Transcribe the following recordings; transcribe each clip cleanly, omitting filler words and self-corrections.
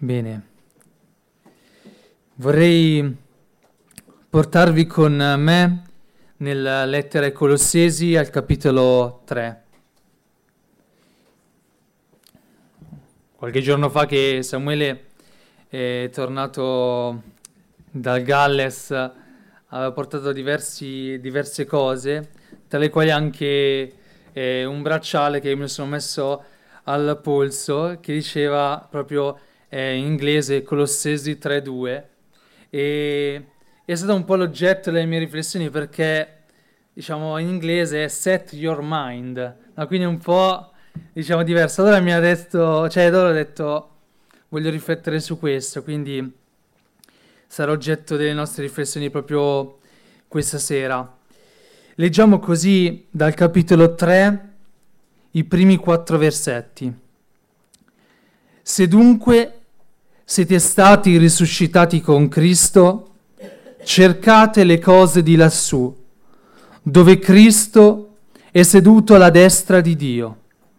Bene, vorrei portarvi con me nella lettera ai Colossesi al capitolo 3. Qualche giorno fa che Samuele è tornato dal Galles, aveva portato diverse cose, tra le quali anche un bracciale che mi sono messo al polso, che diceva proprio in inglese Colossesi 3:2, e è stato un po' l'oggetto delle mie riflessioni perché, diciamo, in inglese è set your mind, no? Quindi è un po', diciamo, diverso. Allora mi ha detto, allora ho detto, voglio riflettere su questo, quindi sarà oggetto delle nostre riflessioni proprio questa sera. Leggiamo così dal capitolo 3 i primi 4 versetti. Se dunque siete stati risuscitati con Cristo, cercate le cose di lassù, dove Cristo è seduto alla destra di Dio.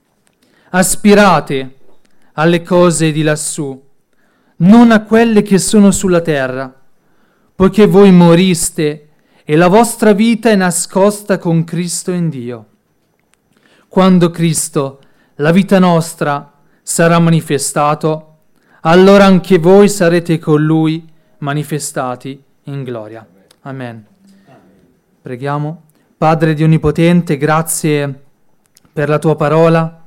Aspirate alle cose di lassù, non a quelle che sono sulla terra, poiché voi moriste e la vostra vita è nascosta con Cristo in Dio. Quando Cristo, la vita nostra, sarà manifestato, allora anche voi sarete con Lui manifestati in gloria. Amen. Preghiamo. Padre Dio Onnipotente, grazie per la Tua parola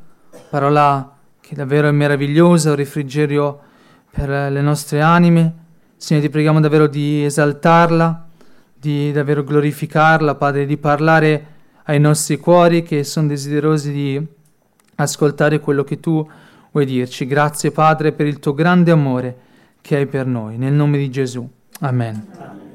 che davvero è meravigliosa, un refrigerio per le nostre anime. Signore, ti preghiamo davvero di esaltarla, di davvero glorificarla, Padre, di parlare ai nostri cuori che sono desiderosi di ascoltare quello che Tu vuoi dirci. Grazie, Padre, per il Tuo grande amore che hai per noi. Nel nome di Gesù. Amen.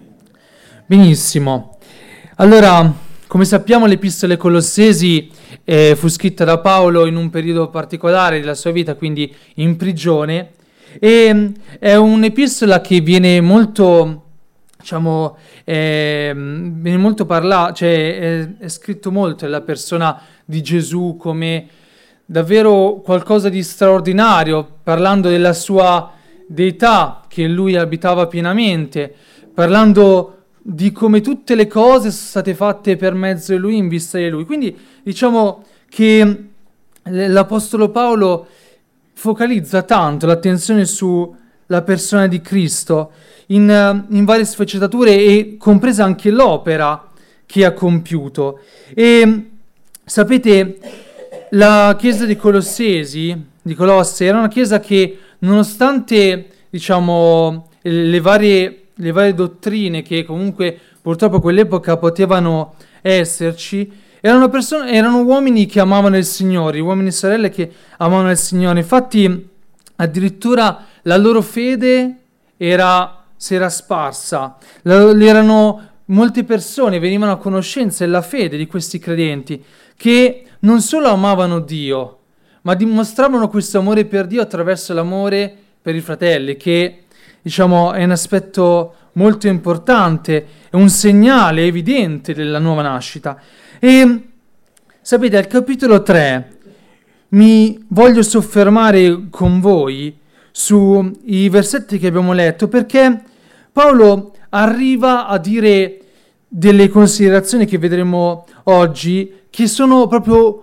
Benissimo. Allora, come sappiamo, l'Epistola ai Colossesi fu scritta da Paolo in un periodo particolare della sua vita, quindi in prigione, e è un'epistola che viene molto, viene molto parlata, è scritto molto della persona di Gesù come davvero qualcosa di straordinario, parlando della sua deità, che lui abitava pienamente, parlando di come tutte le cose sono state fatte per mezzo di lui, in vista di lui. Quindi diciamo che l'Apostolo Paolo focalizza tanto l'attenzione sulla persona di Cristo in varie sfaccettature, e compresa anche l'opera che ha compiuto. E sapete, la chiesa di Colosse, era una chiesa che, nonostante, le varie dottrine che comunque purtroppo a quell'epoca potevano esserci, erano uomini che amavano il Signore, uomini e sorelle che amavano il Signore. Infatti, addirittura la loro fede si era sparsa. Erano molte persone, venivano a conoscenza della fede di questi credenti, che non solo amavano Dio, ma dimostravano questo amore per Dio attraverso l'amore per i fratelli, che è un aspetto molto importante, è un segnale evidente della nuova nascita. E sapete, al capitolo 3 mi voglio soffermare con voi sui versetti che abbiamo letto, perché Paolo arriva a dire delle considerazioni che vedremo oggi, che sono proprio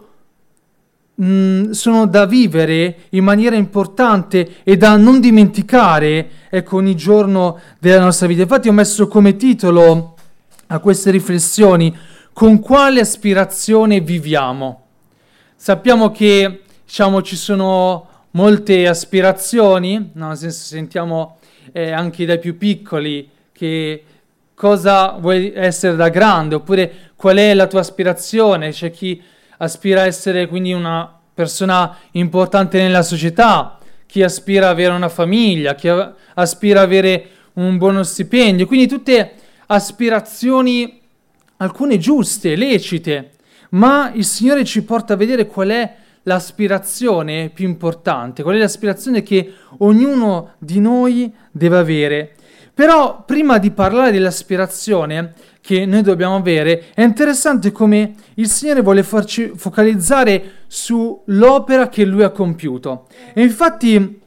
sono da vivere in maniera importante e da non dimenticare, ogni giorno della nostra vita. Infatti ho messo come titolo a queste riflessioni: con quale aspirazione viviamo? Sappiamo che ci sono molte aspirazioni, no? Nel senso, sentiamo anche dai più piccoli che cosa vuoi essere da grande, oppure qual è la tua aspirazione. C'è chi aspira a essere quindi una persona importante nella società, chi aspira ad avere una famiglia, chi aspira ad avere un buono stipendio, quindi tutte aspirazioni, alcune giuste, lecite, ma il Signore ci porta a vedere qual è l'aspirazione più importante, qual è l'aspirazione che ognuno di noi deve avere. Però prima di parlare dell'aspirazione che noi dobbiamo avere, è interessante come il Signore vuole farci focalizzare sull'opera che Lui ha compiuto. E infatti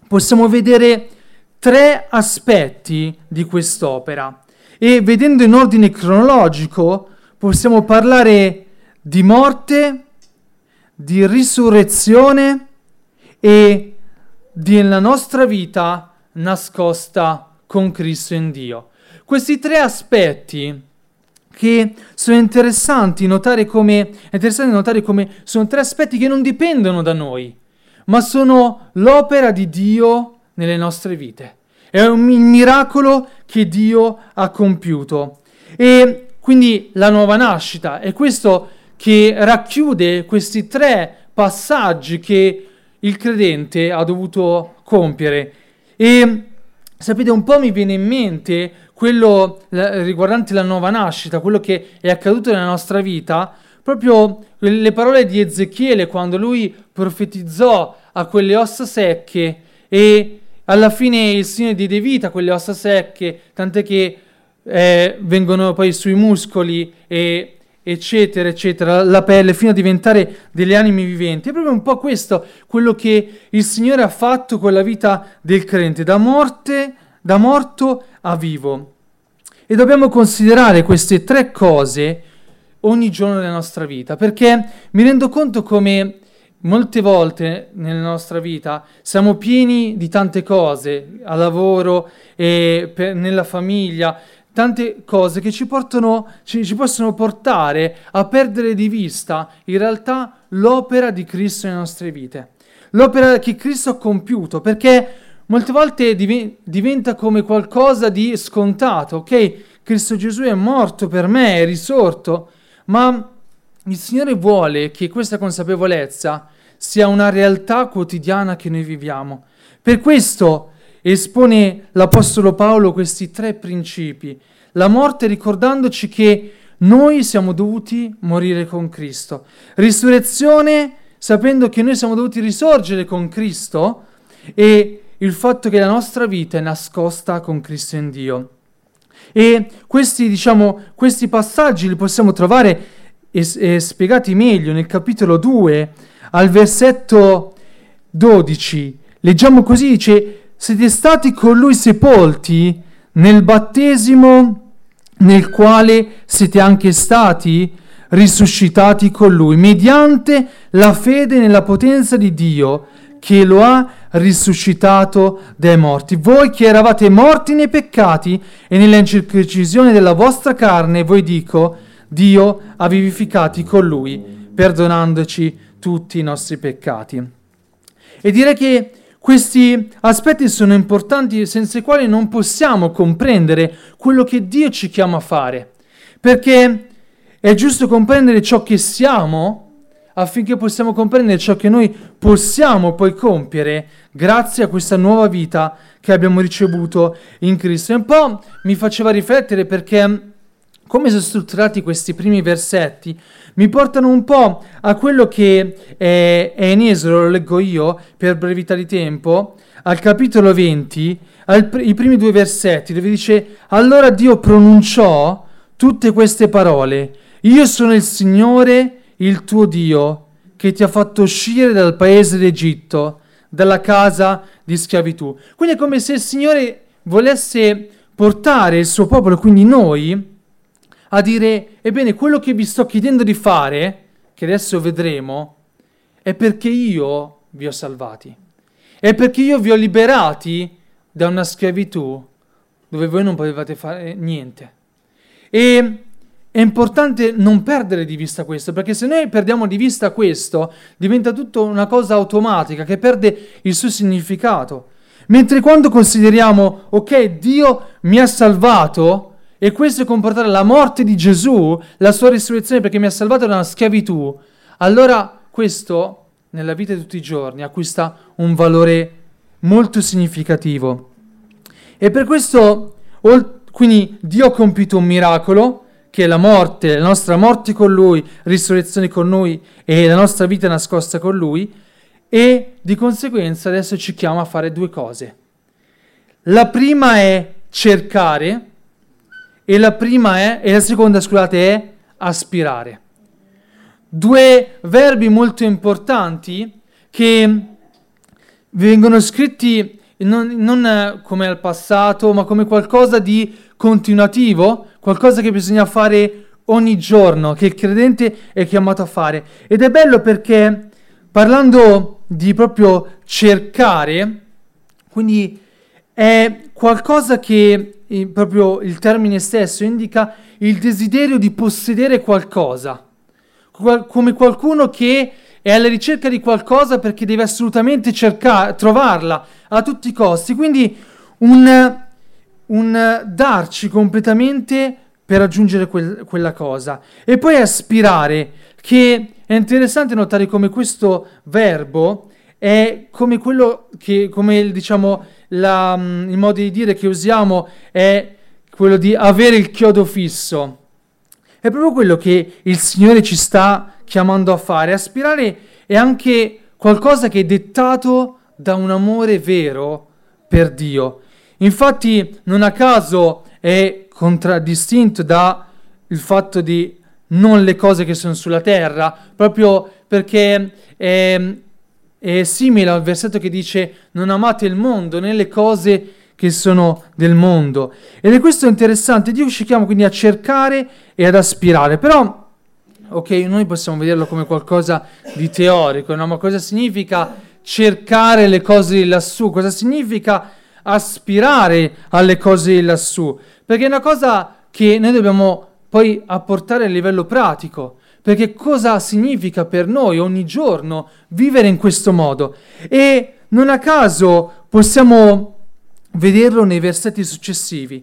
possiamo vedere tre aspetti di quest'opera e vedendo in ordine cronologico possiamo parlare di morte, di risurrezione e della nostra vita nascosta con Cristo in Dio. Questi tre aspetti che sono interessanti notare come sono tre aspetti che non dipendono da noi, ma sono l'opera di Dio nelle nostre vite. È un miracolo che Dio ha compiuto. E quindi la nuova nascita è questo che racchiude questi tre passaggi che il credente ha dovuto compiere. E sapete, un po' mi viene in mente quello riguardante la nuova nascita, quello che è accaduto nella nostra vita, proprio le parole di Ezechiele quando lui profetizzò a quelle ossa secche e alla fine il Signore diede vita a quelle ossa secche, tant'è che vengono poi sui muscoli e eccetera, eccetera, la pelle, fino a diventare delle anime viventi. È proprio un po' questo, quello che il Signore ha fatto con la vita del credente, da morto a vivo. E dobbiamo considerare queste tre cose ogni giorno della nostra vita, perché mi rendo conto come molte volte nella nostra vita siamo pieni di tante cose, al lavoro e nella famiglia, tante cose che ci possono portare a perdere di vista in realtà l'opera di Cristo nelle nostre vite, l'opera che Cristo ha compiuto, perché molte volte diventa come qualcosa di scontato, ok? Cristo Gesù è morto per me, è risorto, ma il Signore vuole che questa consapevolezza sia una realtà quotidiana che noi viviamo. Per questo espone l'Apostolo Paolo questi tre principi. La morte ricordandoci che noi siamo dovuti morire con Cristo. Risurrezione sapendo che noi siamo dovuti risorgere con Cristo e il fatto che la nostra vita è nascosta con Cristo in Dio. E questi passaggi li possiamo trovare spiegati meglio nel capitolo 2 al versetto 12. Leggiamo così, dice: siete stati con lui sepolti nel battesimo nel quale siete anche stati risuscitati con lui, mediante la fede nella potenza di Dio che lo ha risuscitato dai morti. Voi che eravate morti nei peccati e nella incirconcisione della vostra carne, voi dico, Dio ha vivificati con lui, perdonandoci tutti i nostri peccati. E direi che questi aspetti sono importanti, senza i quali non possiamo comprendere quello che Dio ci chiama a fare, perché è giusto comprendere ciò che siamo affinché possiamo comprendere ciò che noi possiamo poi compiere grazie a questa nuova vita che abbiamo ricevuto in Cristo. E un po' mi faceva riflettere perché come sono strutturati questi primi versetti mi portano un po' a quello che è in Esodo, lo leggo io per brevità di tempo, al capitolo 20, i primi due versetti, dove dice: allora Dio pronunciò tutte queste parole: io sono il Signore, il tuo Dio, che ti ha fatto uscire dal paese d'Egitto, dalla casa di schiavitù. Quindi è come se il Signore volesse portare il suo popolo, quindi noi, a dire: ebbene, quello che vi sto chiedendo di fare, che adesso vedremo, è perché io vi ho salvati, è perché io vi ho liberati da una schiavitù dove voi non potevate fare niente. E è importante non perdere di vista questo, perché se noi perdiamo di vista questo, diventa tutto una cosa automatica che perde il suo significato. Mentre quando consideriamo, ok, Dio mi ha salvato, e questo è comportare la morte di Gesù, la sua risurrezione perché mi ha salvato da una schiavitù, allora questo nella vita di tutti i giorni acquista un valore molto significativo. E per questo, quindi Dio ha compiuto un miracolo, che è la morte, la nostra morte con Lui, risurrezione con Lui e la nostra vita nascosta con Lui, e di conseguenza adesso ci chiama a fare due cose. La prima è cercare e la seconda, è aspirare. Due verbi molto importanti che vengono scritti non come al passato, ma come qualcosa di continuativo, qualcosa che bisogna fare ogni giorno, che il credente è chiamato a fare. Ed è bello perché, parlando di proprio cercare, quindi è qualcosa che proprio il termine stesso indica il desiderio di possedere qualcosa, come qualcuno che è alla ricerca di qualcosa perché deve assolutamente trovarla a tutti i costi. Quindi un darci completamente per raggiungere quella cosa. E poi aspirare, che è interessante notare come questo verbo è come quello che, come diciamo, il modo di dire che usiamo è quello di avere il chiodo fisso. È proprio quello che il Signore ci sta chiamando a fare. Aspirare è anche qualcosa che è dettato da un amore vero per Dio. Infatti, non a caso è contraddistinto da il fatto di non le cose che sono sulla terra, proprio perché è simile al versetto che dice non amate il mondo né le cose che sono del mondo. Ed è questo interessante. Dio ci chiama quindi a cercare e ad aspirare. Però, ok, noi possiamo vederlo come qualcosa di teorico, no? Ma cosa significa cercare le cose di lassù? Cosa significa aspirare alle cose di lassù? Perché è una cosa che noi dobbiamo poi apportare a livello pratico. Perché cosa significa per noi ogni giorno vivere in questo modo? E non a caso possiamo vederlo nei versetti successivi,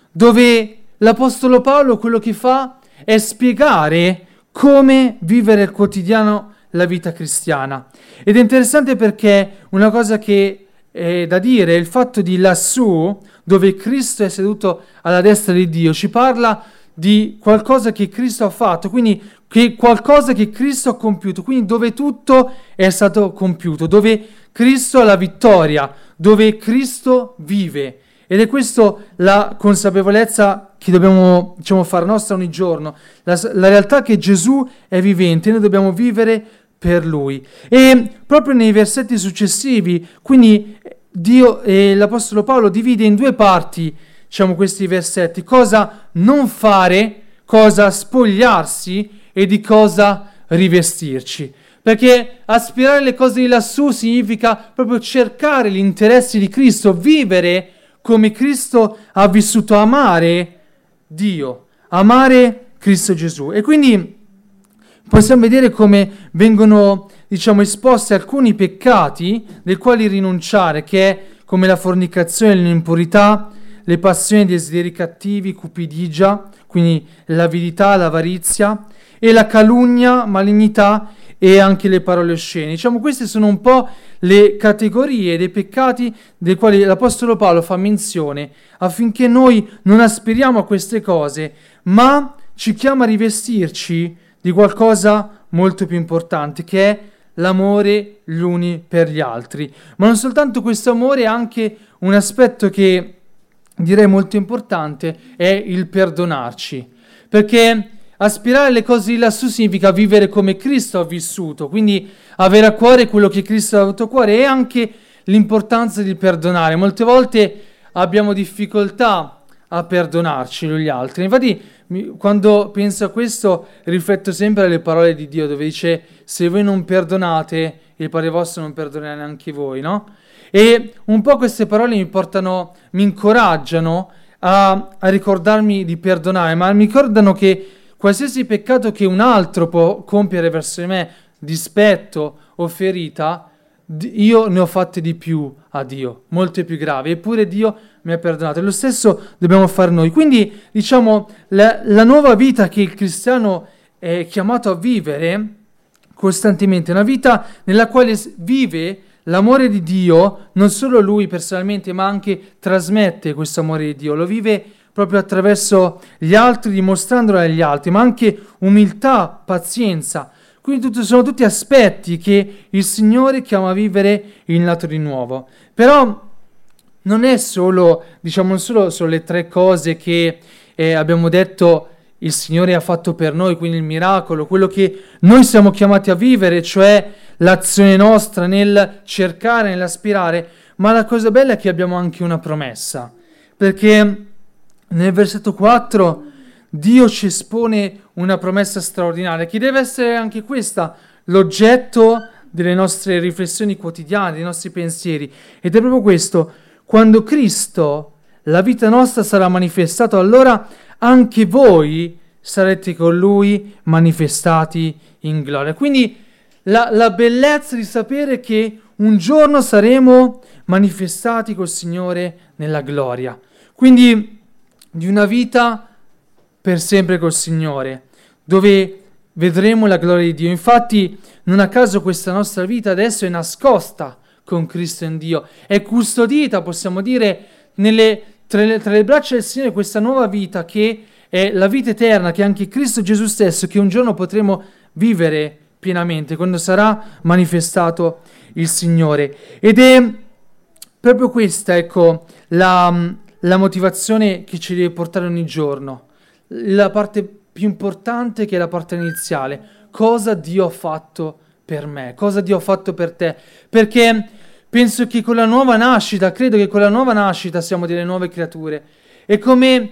dove l'Apostolo Paolo quello che fa è spiegare come vivere il quotidiano la vita cristiana. Ed è interessante perché una cosa che è da dire è il fatto di lassù, dove Cristo è seduto alla destra di Dio, ci parla di qualcosa che Cristo ha fatto, quindi qualcosa che Cristo ha compiuto, quindi dove tutto è stato compiuto, dove Cristo ha la vittoria, dove Cristo vive. Ed è questa la consapevolezza che dobbiamo, fare nostra ogni giorno, la realtà che Gesù è vivente, noi dobbiamo vivere per Lui. E proprio nei versetti successivi, quindi Dio e l'Apostolo Paolo divide in due parti, questi versetti, cosa non fare, cosa spogliarsi e di cosa rivestirci. Perché aspirare le cose di lassù significa proprio cercare gli interessi di Cristo, vivere come Cristo ha vissuto, amare Dio, amare Cristo Gesù. E quindi possiamo vedere come vengono, esposti alcuni peccati dei quali rinunciare, che è come la fornicazione, l'impurità, le passioni, i desideri cattivi, cupidigia, quindi l'avidità, l'avarizia, e la calunnia, malignità e anche le parole oscene. Queste sono un po' le categorie dei peccati dei quali l'Apostolo Paolo fa menzione, affinché noi non aspiriamo a queste cose, ma ci chiama a rivestirci di qualcosa molto più importante, che è l'amore gli uni per gli altri. Ma non soltanto questo amore, anche un aspetto che direi molto importante è il perdonarci, perché aspirare alle cose di lassù significa vivere come Cristo ha vissuto, quindi avere a cuore quello che Cristo ha avuto a cuore, e anche l'importanza di perdonare. Molte volte abbiamo difficoltà a perdonarci gli altri. Infatti, quando penso a questo, rifletto sempre alle parole di Dio, dove dice: se voi non perdonate, il Padre vostro non perdonerà neanche voi, no? E un po' queste parole mi incoraggiano a ricordarmi di perdonare, ma mi ricordano che qualsiasi peccato che un altro può compiere verso di me, dispetto o ferita, io ne ho fatte di più a Dio, molte più gravi, eppure Dio mi ha perdonato. E lo stesso dobbiamo fare noi. Quindi, la nuova vita che il cristiano è chiamato a vivere costantemente, una vita nella quale vive l'amore di Dio, non solo lui personalmente, ma anche trasmette questo amore di Dio, lo vive proprio attraverso gli altri, dimostrandolo agli altri, ma anche umiltà, pazienza. Quindi sono tutti aspetti che il Signore chiama a vivere il nato di nuovo. Però non è solo, non solo le tre cose che abbiamo detto il Signore ha fatto per noi, quindi il miracolo, quello che noi siamo chiamati a vivere, cioè l'azione nostra nel cercare, nell'aspirare, ma la cosa bella è che abbiamo anche una promessa, perché nel versetto 4 Dio ci espone una promessa straordinaria, che deve essere anche questa l'oggetto delle nostre riflessioni quotidiane, dei nostri pensieri. Ed è proprio questo: quando Cristo, la vita nostra, sarà manifestato, allora anche voi sarete con Lui manifestati in gloria. Quindi la bellezza di sapere che un giorno saremo manifestati col Signore nella gloria. Quindi di una vita per sempre col Signore, dove vedremo la gloria di Dio. Infatti, non a caso questa nostra vita adesso è nascosta con Cristo in Dio, è custodita, possiamo dire, tra le braccia del Signore, questa nuova vita che è la vita eterna, che è anche Cristo Gesù stesso, che un giorno potremo vivere pienamente, quando sarà manifestato il Signore. Ed è proprio questa, ecco, la motivazione che ci deve portare ogni giorno. La parte più importante, che è la parte iniziale: cosa Dio ha fatto per me, cosa Dio ha fatto per te, perché penso che con la nuova nascita, credo che con la nuova nascita siamo delle nuove creature, e come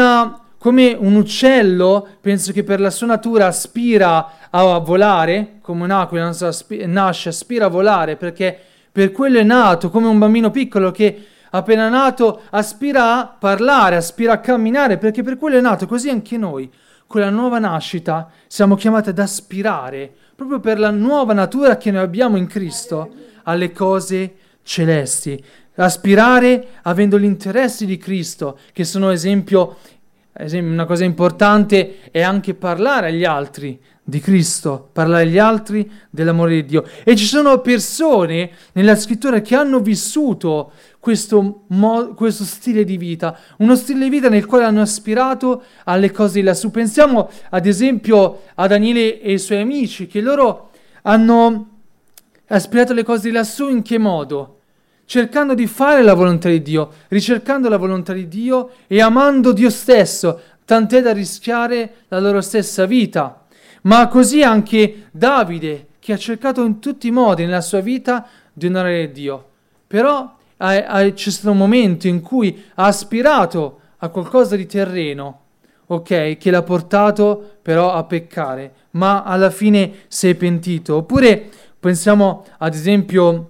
un uccello, penso che per la sua natura aspira a volare, come un'aquila nasce, aspira a volare, perché per quello è nato, come un bambino piccolo che appena nato aspira a parlare, aspira a camminare, perché per quello è nato. Così anche noi, con la nuova nascita, siamo chiamati ad aspirare, proprio per la nuova natura che noi abbiamo in Cristo, alle cose celesti. Aspirare avendo gli interessi di Cristo, che sono esempio, una cosa importante è anche parlare agli altri di Cristo, parlare agli altri dell'amore di Dio. E ci sono persone nella scrittura che hanno vissuto questo stile di vita, uno stile di vita nel quale hanno aspirato alle cose di lassù. Pensiamo ad esempio a Daniele e i suoi amici, che loro hanno aspirato alle cose di lassù in che modo? Cercando di fare la volontà di Dio, ricercando la volontà di Dio e amando Dio stesso, tant'è da rischiare la loro stessa vita. Ma così anche Davide, che ha cercato in tutti i modi nella sua vita di onorare Dio. Però c'è stato un momento in cui ha aspirato a qualcosa di terreno, ok, che l'ha portato però a peccare, ma alla fine si è pentito. Oppure pensiamo ad esempio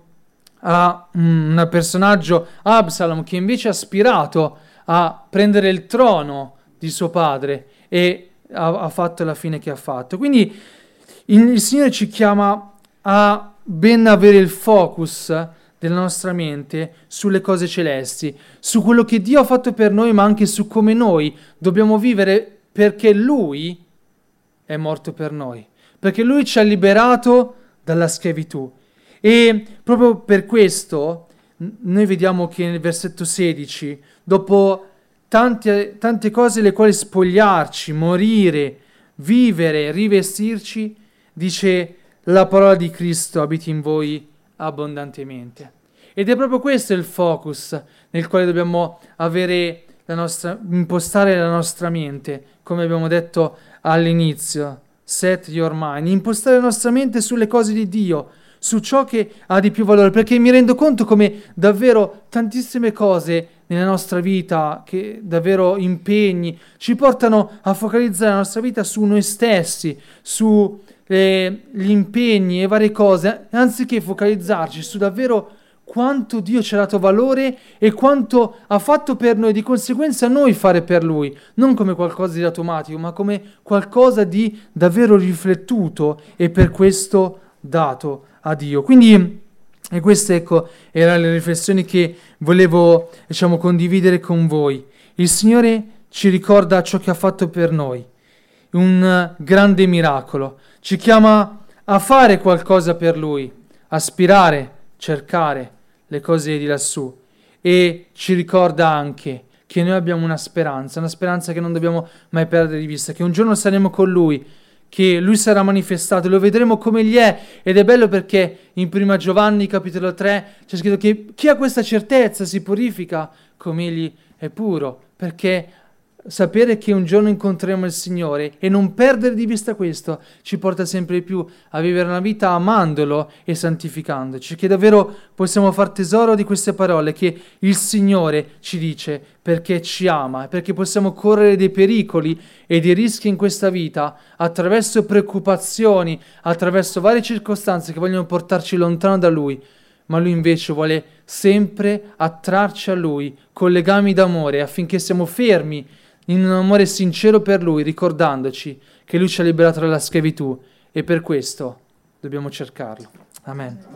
a un personaggio, Absalom, che invece ha aspirato a prendere il trono di suo padre e ha fatto la fine che ha fatto. Quindi il Signore ci chiama a ben avere il focus della nostra mente sulle cose celesti, su quello che Dio ha fatto per noi, ma anche su come noi dobbiamo vivere, perché Lui è morto per noi, perché Lui ci ha liberato dalla schiavitù. E proprio per questo noi vediamo che nel versetto 16, dopo tante cose le quali spogliarci, morire, vivere, rivestirci, dice: la parola di Cristo abiti in voi abbondantemente. Ed è proprio questo il focus nel quale dobbiamo impostare la nostra mente, come abbiamo detto all'inizio. Set your mind, impostare la nostra mente sulle cose di Dio, su ciò che ha di più valore, perché mi rendo conto come davvero tantissime cose nella nostra vita, che davvero impegni, ci portano a focalizzare la nostra vita su noi stessi, su gli impegni e varie cose, anziché focalizzarci su davvero quanto Dio ci ha dato valore e quanto ha fatto per noi, di conseguenza noi fare per Lui, non come qualcosa di automatico, ma come qualcosa di davvero riflettuto e per questo dato a Dio. Quindi, e queste, ecco, erano le riflessioni che volevo, condividere con voi. Il Signore ci ricorda ciò che ha fatto per noi, un grande miracolo, ci chiama a fare qualcosa per Lui, aspirare, cercare le cose di lassù, e ci ricorda anche che noi abbiamo una speranza che non dobbiamo mai perdere di vista, che un giorno saremo con Lui, che Lui sarà manifestato, lo vedremo come Egli è. Ed è bello perché in 1 Giovanni capitolo 3 c'è scritto che chi ha questa certezza si purifica come Egli è puro, perché sapere che un giorno incontreremo il Signore e non perdere di vista questo ci porta sempre di più a vivere una vita amandolo e santificandoci, che davvero possiamo far tesoro di queste parole che il Signore ci dice perché ci ama, perché possiamo correre dei pericoli e dei rischi in questa vita attraverso preoccupazioni, attraverso varie circostanze che vogliono portarci lontano da Lui, ma Lui invece vuole sempre attrarci a Lui con legami d'amore affinché siamo fermi in un amore sincero per Lui, ricordandoci che Lui ci ha liberato dalla schiavitù e per questo dobbiamo cercarlo. Amen.